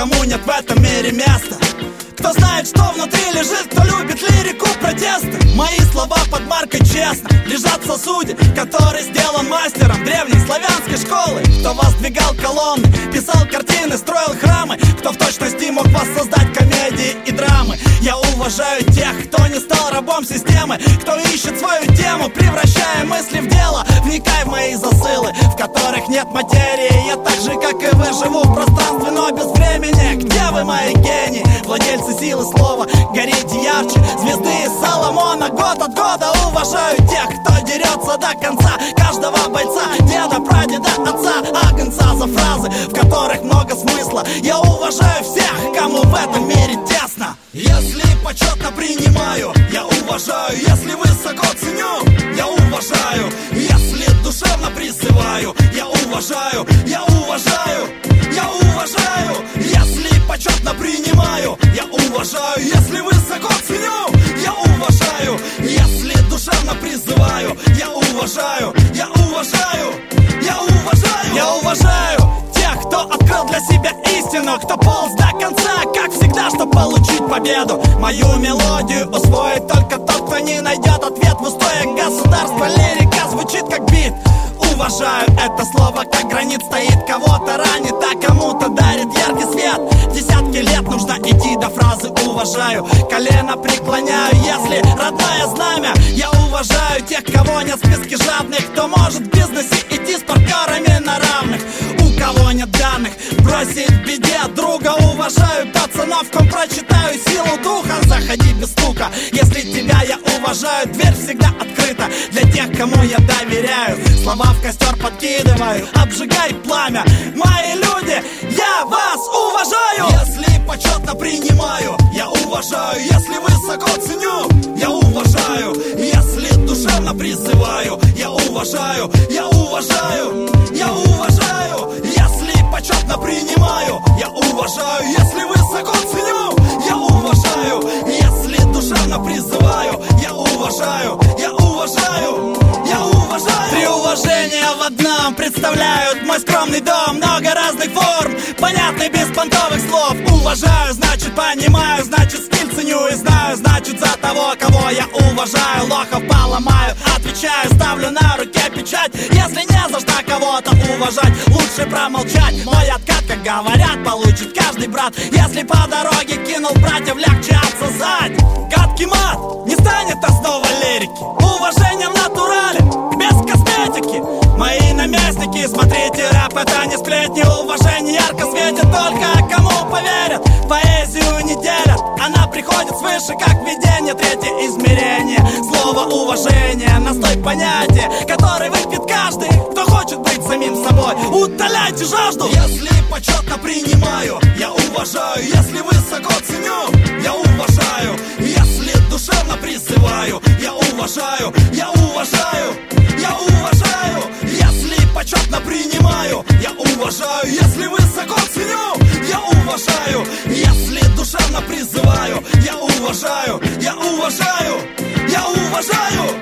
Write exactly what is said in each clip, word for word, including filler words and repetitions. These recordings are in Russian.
кому нет в этом мире места, кто знает, что внутри лежит, кто любит лирику протеста. Мои слова под маркой честно лежат в сосуде, который сделан мастером древней славянской школы. Кто воздвигал колонны, писал картины, строил храмы, кто в точности мог воссоздать комедии и драмы. Я уважаю тех, кто не стал рабом системы, кто ищет свою тему, превращая мысли в дело. Вникай в мои засылы, в которых нет материи. Я так же, как и вы, живу в пространстве, но без времени. Где вы, мои гении, владельцы силы слова? Горите ярче звезды из Соломона. Год от года уважаю тех, кто дерется до конца. Каждого бойца, деда, прадеда, отца, агнца за фразы, в которых много смысла. Я уважаю всех, кому в этом мире тесно. Если почетно принимаю, я уважаю. Если высоко ценю, я уважаю. Если душевно призываю, я уважаю. Я уважаю, я уважаю. Если почетно принимаю, я уважаю. Если высоко ценю, я уважаю. Если душевно призываю, я уважаю. Я уважаю, я уважаю. Я уважаю тех, кто открыл для себя истину, кто полз до конца, как всегда, чтобы получить победу. Мою мелодию усвоит только тот, кто не найдет ответ в устоях государства. Лирика звучит как бит. Уважаю это слово, как гранит стоит, кого-то ранит, а кому-то дарит яркий свет. Десятки лет нужно идти до фразы уважаю. Колено преклоняю, если родное знамя. Я уважаю тех, кого нет в списке жадных, кто может в бизнесе идти с партнерами на равных. У кого нет данных, бросить в беде друга. Уважаю пацанов, ком прочитаю силу духа. Заходи без стука, если тебя я уважаю. Дверь всегда открыта для тех, кому я доверяю. Слова в костер подкидываю, обжигай пламя. Мои люди, я вас уважаю. Если почетно принимаю, я уважаю. Если высоко ценю, я уважаю. Если душевно призываю, я уважаю. Я уважаю, я уважаю. Если почетно принимаю, я уважаю. Если высоко ценю, я уважаю. Если душевно призываю, я уважаю. Я уважаю, я уважаю. Три уважения в одном представляют мой скромный дом. Много разных форм, понятный без понтовых слов. Уважаю, значит понимаю, значит стиль ценю и знаю. Значит за того, кого я уважаю, лохов поломаю. Отвечаю, ставлю на руке печать. Если не за что кого-то уважать, лучше промолчать. Мой откат, как говорят, получит каждый брат. Если по дороге кинул братьев, легче отсосать. Гадкий мат не станет основой лирики. Уважение в натурале, без косметики. Мои наместники, смотрите, рэп это не сплетни. Уважение ярко светит только кому поверят. Поэзию не делят, она приходит свыше, как видение. Третье измерение, слово уважение, настой понятия, который выпьет каждый, кто хочет быть самим собой. Утоляйте жажду. Если почетно принимаю, я уважаю. Если высоко ценю, я уважаю. Если душевно призываю, я уважаю. Я уважаю, я уважаю. Если почетно принимаю, я уважаю. Если высоко ценю, я уважаю. Если душевно призываю, я уважаю. Я уважаю, я уважаю.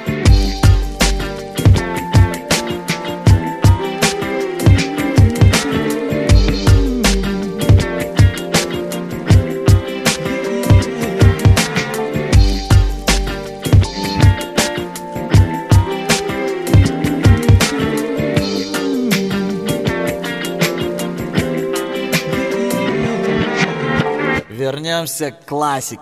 Вернемся к классике.